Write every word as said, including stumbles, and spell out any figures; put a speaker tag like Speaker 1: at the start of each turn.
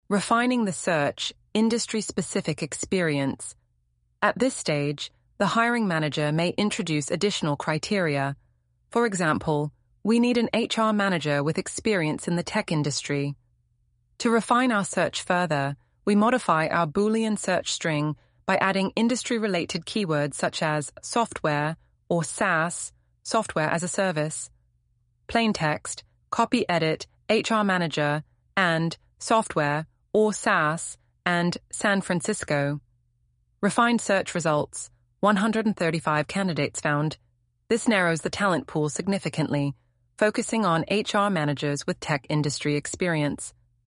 Speaker 1: Refining the search, industry-specific experience. At this stage, the hiring manager may introduce additional criteria. For example, we need an H R manager with experience in the tech industry. To refine our search further, we modify our Boolean search string by adding industry-related keywords such as software or SaaS, software as a service, plain text, copy edit, H R manager, and software or SaaS and San Francisco. Refined search results, one hundred thirty-five candidates found. This narrows the talent pool significantly, focusing on H R managers with tech industry experience.